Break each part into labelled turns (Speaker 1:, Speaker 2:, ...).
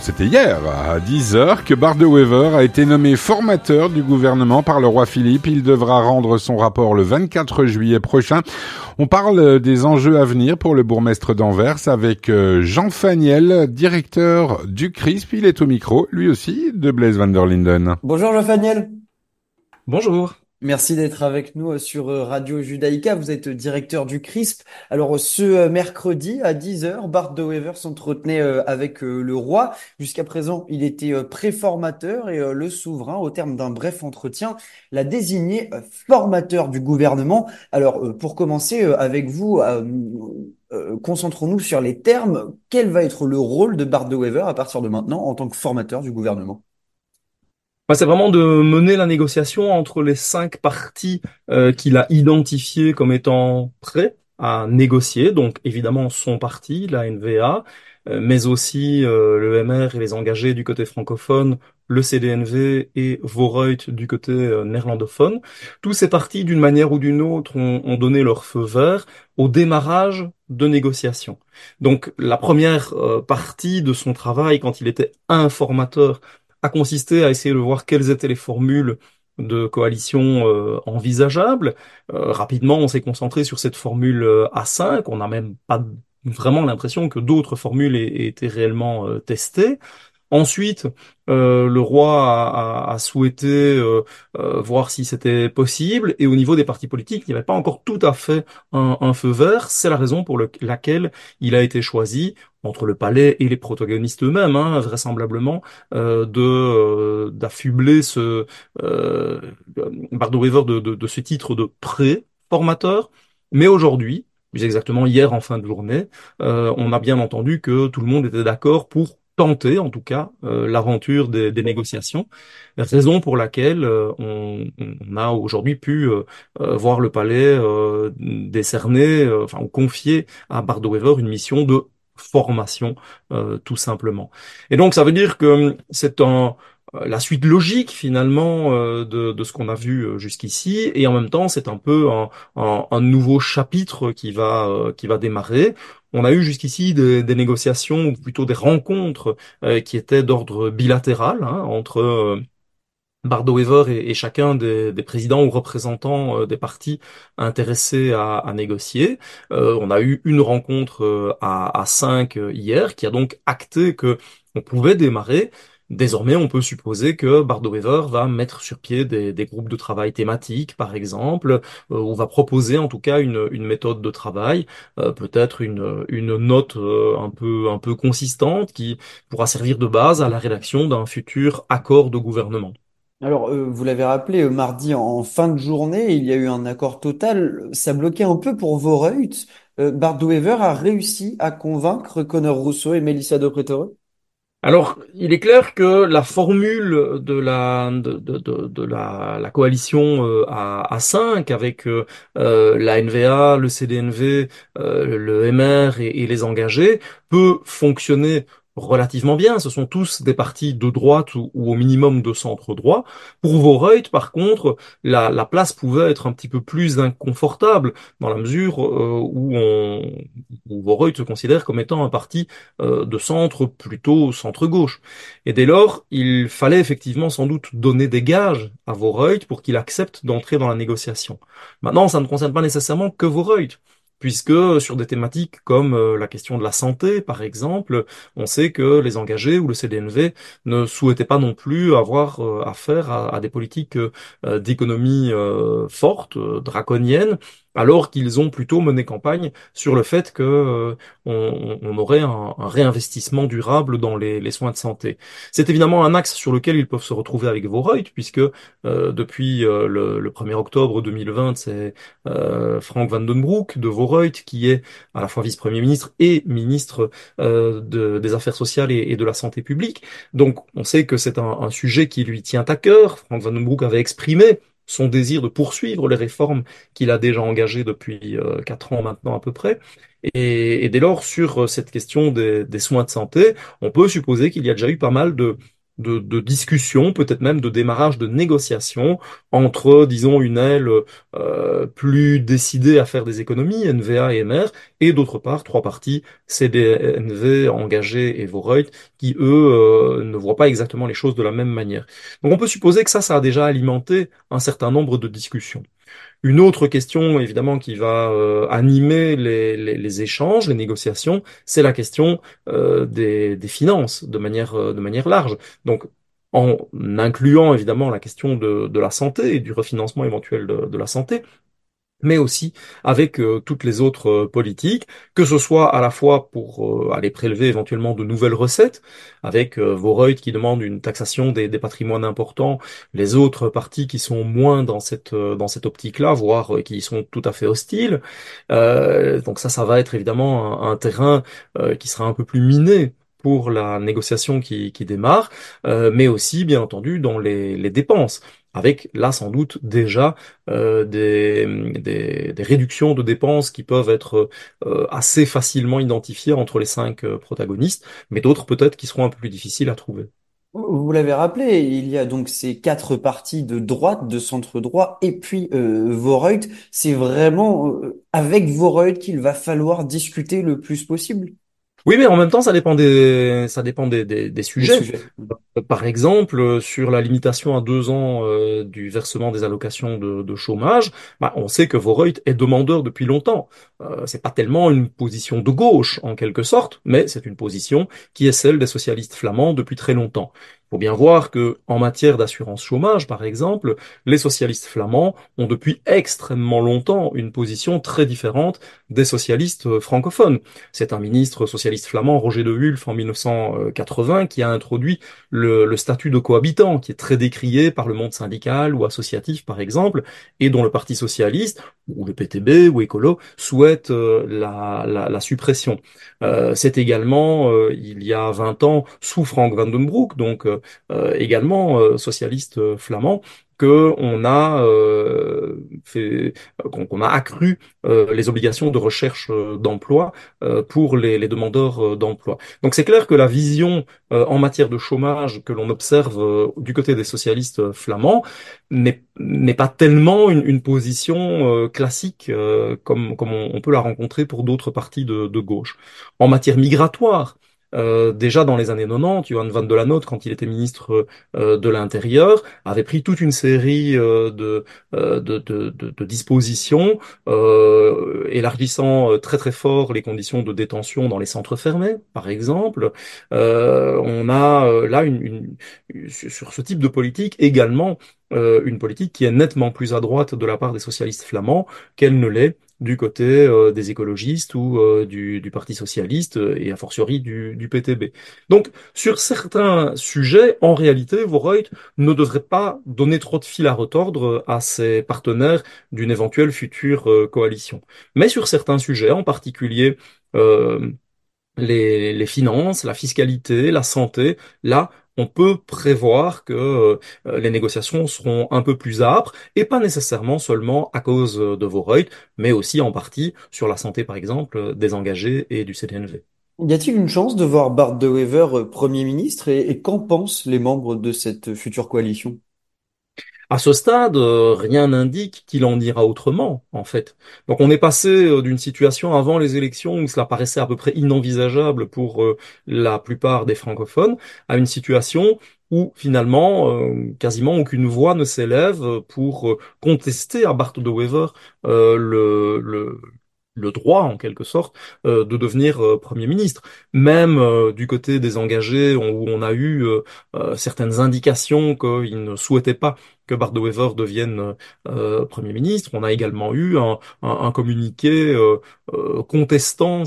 Speaker 1: C'était hier, à 10 heures, que Bart de Wever a été nommé formateur du gouvernement par le roi Philippe. Il devra rendre son rapport le 24 juillet prochain. On parle des enjeux à venir pour le bourgmestre d'Anvers avec Jean Faniel, directeur du CRISP. Il est au micro, lui aussi, de Blaise van der Linden.
Speaker 2: Bonjour Jean-Faniel,
Speaker 3: Bonjour.
Speaker 2: merci d'être avec nous sur Radio Judaïka. Vous êtes directeur du CRISP. Alors ce mercredi à 10 heures, Bart de Wever s'entretenait avec le roi. Jusqu'à présent, il était préformateur et le souverain, au terme d'un bref entretien, l'a désigné formateur du gouvernement. Alors pour commencer avec vous, concentrons-nous sur les termes. Quel va être le rôle de Bart de Wever à partir de maintenant en tant que formateur du gouvernement?
Speaker 3: C'est vraiment de mener la négociation entre les cinq parties qu'il a identifiées comme étant prêts à négocier. Donc évidemment son parti, la NVA, mais aussi le MR et les engagés du côté francophone, le CDNV et Vooruit du côté néerlandophone. Tous ces partis, d'une manière ou d'une autre, ont donné leur feu vert au démarrage de négociations. Donc la première partie de son travail, quand il était informateur, a consisté à essayer de voir quelles étaient les formules de coalition envisageables. Rapidement, on s'est concentré sur cette formule A5. On n'a même pas vraiment l'impression que d'autres formules aient été réellement testées. Ensuite, le roi a souhaité voir si c'était possible, et au niveau des partis politiques, il n'y avait pas encore tout à fait un feu vert. C'est la raison pour laquelle il a été choisi, entre le palais et les protagonistes eux-mêmes, hein, vraisemblablement, d'affubler euh, Bardo Wever de ce titre de pré-formateur. Mais aujourd'hui, plus exactement hier en fin de journée, on a bien entendu que tout le monde était d'accord pour tenter, en tout cas, l'aventure des négociations. Raison pour laquelle on a aujourd'hui pu voir le palais décerner, enfin, ou confier à Bardo Wever une mission de formation, tout simplement. Et donc, ça veut dire que c'est la suite logique finalement de ce qu'on a vu jusqu'ici, et en même temps c'est un peu un nouveau chapitre qui va démarrer. On a eu jusqu'ici des négociations, ou plutôt des rencontres qui étaient d'ordre bilatéral, hein, entre Bardo Wever et chacun des présidents ou représentants des partis intéressés à négocier. On a eu une rencontre à 5 hier, qui a donc acté que on pouvait démarrer. Désormais, on peut supposer que Bardo Wever va mettre sur pied des groupes de travail thématiques, par exemple, ou va proposer en tout cas une méthode de travail, peut-être une note un peu consistante qui pourra servir de base à la rédaction d'un futur accord de gouvernement.
Speaker 2: Alors, vous l'avez rappelé, mardi en fin de journée, il y a eu un accord total. Ça bloquait un peu pour Vooruit. Bart de Wever a réussi à convaincre Conor Rousseau et Melissa De Pretore.
Speaker 3: Alors, il est clair que la formule la coalition à 5 avec la NVA, le CDNV, le MR et les engagés peut fonctionner relativement bien. Ce sont tous des partis de droite ou au minimum de centre droit. Pour Vooruit, par contre, la place pouvait être un petit peu plus inconfortable dans la mesure où Vooruit se considère comme étant un parti de centre, plutôt centre-gauche. Et dès lors, il fallait effectivement sans doute donner des gages à Vooruit pour qu'il accepte d'entrer dans la négociation. Maintenant, ça ne concerne pas nécessairement que Vooruit, puisque sur des thématiques comme la question de la santé, par exemple, on sait que les engagés ou le CDNV ne souhaitaient pas non plus avoir affaire à des politiques d'économie fortes, draconiennes, alors qu'ils ont plutôt mené campagne sur le fait que on aurait un réinvestissement durable dans les soins de santé. C'est évidemment un axe sur lequel ils peuvent se retrouver avec Vooruit, puisque depuis le 1er octobre 2020, c'est Frank Van den Broek de Vooruit qui est à la fois vice-premier ministre et ministre des Affaires sociales et de la santé publique. Donc on sait que c'est un sujet qui lui tient à cœur. Frank Van den Broek avait exprimé son désir de poursuivre les réformes qu'il a déjà engagées depuis 4 ans maintenant à peu près. Et dès lors, sur cette question des soins de santé, on peut supposer qu'il y a déjà eu pas mal de discussion, peut-être même de démarrage de négociations entre, disons, une aile plus décidée à faire des économies, NVA et MR, et d'autre part, trois partis, CDNV, Engagé et Voreut, qui, eux, ne voient pas exactement les choses de la même manière. Donc on peut supposer que ça a déjà alimenté un certain nombre de discussions. Une autre question, évidemment, qui va animer les échanges, les négociations, c'est la question des finances de manière large. Donc, en incluant évidemment la question de la santé et du refinancement éventuel de la santé, mais aussi avec toutes les autres politiques, que ce soit à la fois pour aller prélever éventuellement de nouvelles recettes, avec Voreut qui demande une taxation des patrimoines importants, les autres partis qui sont moins dans cette optique-là, voire qui y sont tout à fait hostiles. Donc ça va être évidemment un terrain qui sera un peu plus miné pour la négociation qui démarre, mais aussi, bien entendu, dans les dépenses avec là sans doute déjà des réductions de dépenses qui peuvent être assez facilement identifiées entre les cinq protagonistes, mais d'autres peut-être qui seront un peu plus difficiles à trouver.
Speaker 2: Vous l'avez rappelé, il y a donc ces quatre partis de droite, de centre droit, et puis Voreut. C'est vraiment avec Voreut qu'il va falloir discuter le plus possible
Speaker 3: Oui, mais en même temps, ça dépend des
Speaker 2: des
Speaker 3: sujets.
Speaker 2: sujets.
Speaker 3: Par exemple, sur la limitation à 2 ans du versement des allocations de chômage, bah, on sait que Voreut est demandeur depuis longtemps. C'est pas tellement une position de gauche en quelque sorte, mais c'est une position qui est celle des socialistes flamands depuis très longtemps. Il faut bien voir que en matière d'assurance chômage, par exemple, les socialistes flamands ont depuis extrêmement longtemps une position très différente des socialistes francophones. C'est un ministre socialiste flamand, Roger de Wulf, en 1980, qui a introduit le statut de cohabitant, qui est très décrié par le monde syndical ou associatif, par exemple, et dont le Parti socialiste, ou le PTB, ou Écolo, souhaite la suppression. C'est également, il y a 20 ans, sous Frank Van den Broek, donc également socialiste flamand, que on a qu'on a accru les obligations de recherche d'emploi pour les demandeurs d'emploi. Donc c'est clair que la vision en matière de chômage que l'on observe du côté des socialistes flamands n'est pas tellement une position classique comme on peut la rencontrer pour d'autres partis de gauche. En matière migratoire, déjà dans les années 90, Johan van de Lannotte, quand il était ministre de l'Intérieur, avait pris toute une série de dispositions élargissant très très fort les conditions de détention dans les centres fermés, par exemple. On a là sur ce type de politique également une politique qui est nettement plus à droite de la part des socialistes flamands qu'elle ne l'est du côté des écologistes ou du Parti socialiste et a fortiori du PTB. Donc, sur certains sujets, en réalité, Voreut ne devrait pas donner trop de fil à retordre à ses partenaires d'une éventuelle future coalition. Mais sur certains sujets, en particulier euh, les finances, la fiscalité, la santé, là, on peut prévoir que les négociations seront un peu plus âpres, et pas nécessairement seulement à cause de Voreut, mais aussi en partie sur la santé, par exemple, des engagés et du CDNV.
Speaker 2: Y a-t-il une chance de voir Bart De Wever Premier ministre et qu'en pensent les membres de cette future coalition?
Speaker 3: À ce stade, rien n'indique qu'il en ira autrement, en fait. Donc on est passé d'une situation avant les élections où cela paraissait à peu près inenvisageable pour la plupart des francophones, à une situation où finalement quasiment aucune voix ne s'élève pour contester à Bart de Wever le droit, en quelque sorte, de devenir Premier ministre. Même du côté des engagés, où on a eu certaines indications qu'ils ne souhaitaient pas que Bart de Wever devienne Premier ministre. On a également eu un communiqué contestant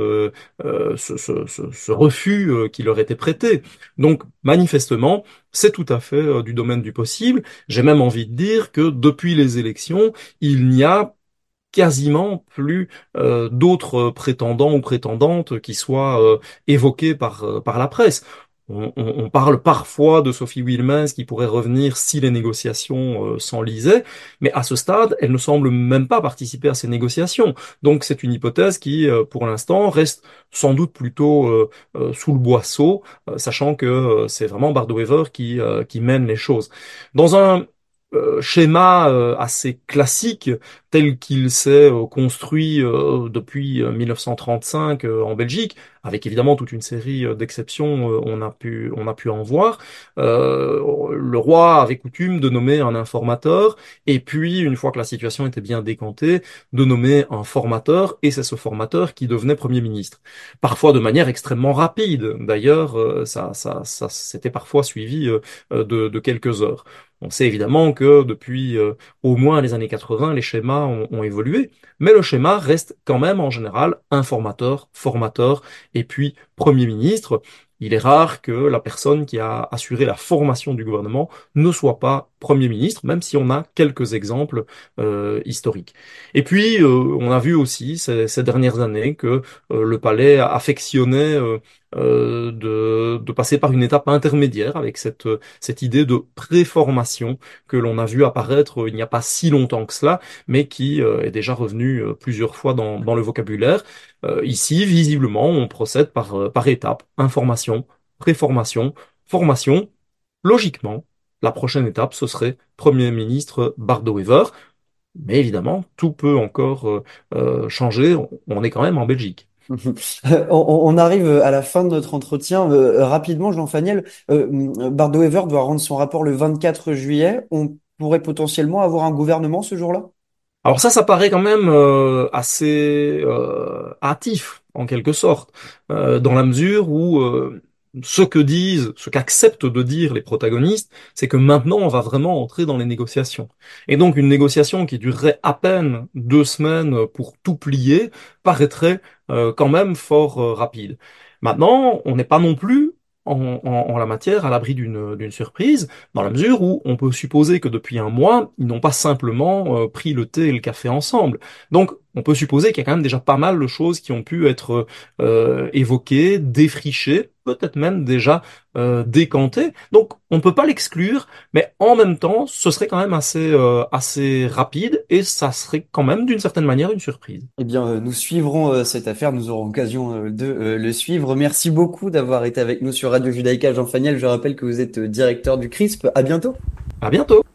Speaker 3: ce refus qui leur était prêté. Donc, manifestement, c'est tout à fait du domaine du possible. J'ai même envie de dire que depuis les élections, il n'y a quasiment plus d'autres prétendants ou prétendantes qui soient évoqués par la presse. On parle parfois de Sophie Wilmens qui pourrait revenir si les négociations s'enlisaient, mais à ce stade, elle ne semble même pas participer à ces négociations. Donc c'est une hypothèse qui, pour l'instant, reste sans doute plutôt sous le boisseau, sachant que c'est vraiment Bart de Wever qui mène les choses. Dans un schéma assez classique, tel qu'il s'est construit depuis 1935 en Belgique, avec évidemment toute une série d'exceptions, on a pu en voir. Le roi avait coutume de nommer un informateur, et puis une fois que la situation était bien décantée, de nommer un formateur, et c'est ce formateur qui devenait Premier ministre. Parfois de manière extrêmement rapide. D'ailleurs, ça c'était parfois suivi de quelques heures. On sait évidemment que depuis au moins les années 80, les schémas ont évolué, mais le schéma reste quand même en général informateur, formateur, et puis Premier ministre. Il est rare que la personne qui a assuré la formation du gouvernement ne soit pas Premier ministre, même si on a quelques exemples historiques. Et puis, on a vu aussi ces dernières années que le palais affectionnait de passer par une étape intermédiaire avec cette idée de préformation que l'on a vu apparaître il n'y a pas si longtemps que cela, mais qui est déjà revenue plusieurs fois dans le vocabulaire. Ici, visiblement, on procède par étapes. Information, préformation, formation. Logiquement, la prochaine étape, ce serait Premier ministre Bart De Wever. Mais évidemment, tout peut encore changer. On est quand même en Belgique.
Speaker 2: On arrive à la fin de notre entretien. Rapidement, Jean Faniel, Bart De Wever doit rendre son rapport le 24 juillet. On pourrait potentiellement avoir un gouvernement ce jour-là?
Speaker 3: Alors ça paraît quand même assez hâtif, en quelque sorte, dans la mesure où ce qu'acceptent de dire les protagonistes, c'est que maintenant on va vraiment entrer dans les négociations. Et donc une négociation qui durerait à peine 2 semaines pour tout plier paraîtrait quand même fort rapide. Maintenant, on n'est pas non plus en la matière à l'abri d'une surprise, dans la mesure où on peut supposer que depuis un mois, ils n'ont pas simplement pris le thé et le café ensemble. Donc, on peut supposer qu'il y a quand même déjà pas mal de choses qui ont pu être évoquées, défrichées, peut-être même déjà décantées. Donc, on ne peut pas l'exclure, mais en même temps, ce serait quand même assez rapide et ça serait quand même d'une certaine manière une surprise.
Speaker 2: Eh bien, nous suivrons cette affaire. Nous aurons l'occasion de le suivre. Merci beaucoup d'avoir été avec nous sur Radio Judaïka, Jean Faniel. Je rappelle que vous êtes directeur du CRISP. À bientôt.
Speaker 3: À bientôt!